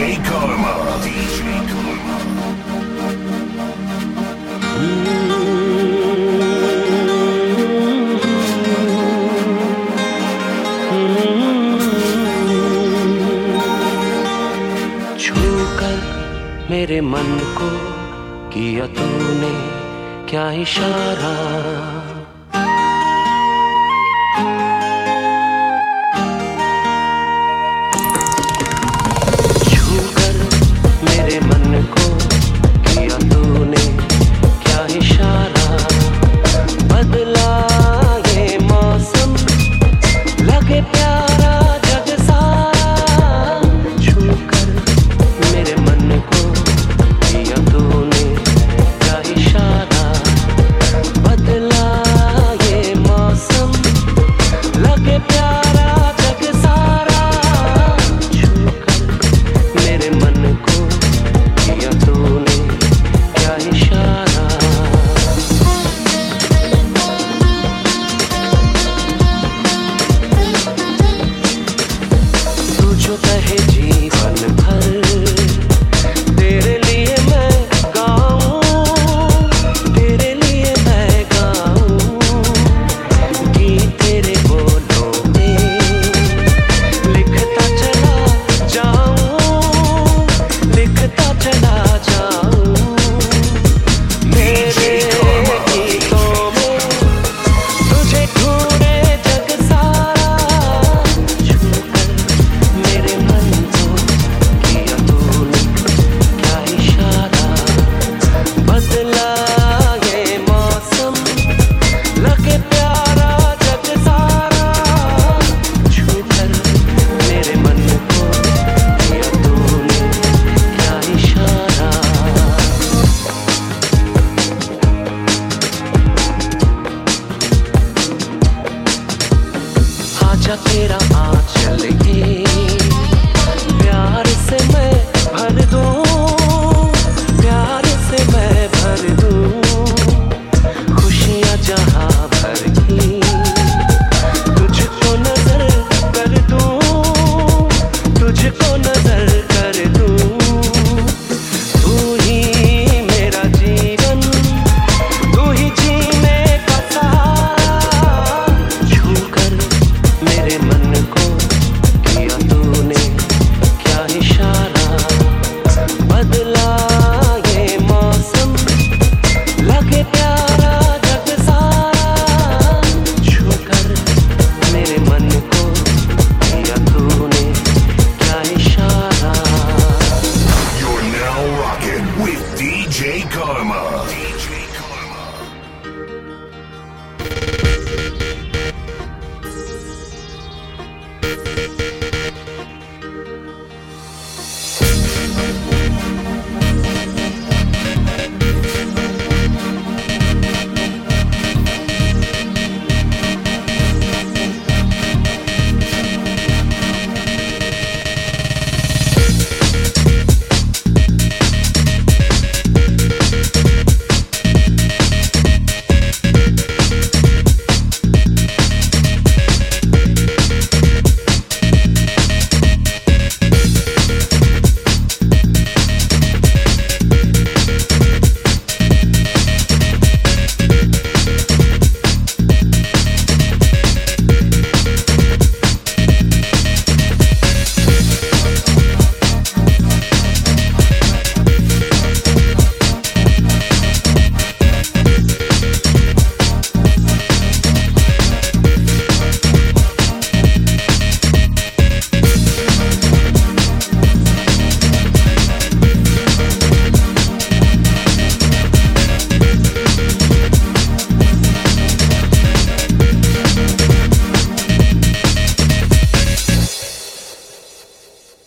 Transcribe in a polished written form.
Karma. DJ Karma. छूकर मेरे मन को किया तूने क्या इशारा, छूकर मेरे मन को किया तूने क्या इशारा। बदला ये मौसम लगे प्यारा जग सारा, छूकर मेरे मन को किया तूने क्या इशारा। बदला ये मौसम लगे प्यारा जग सारा, छूकर मेरे मन को किया तूने क्या इशारा। तू जो कहे जी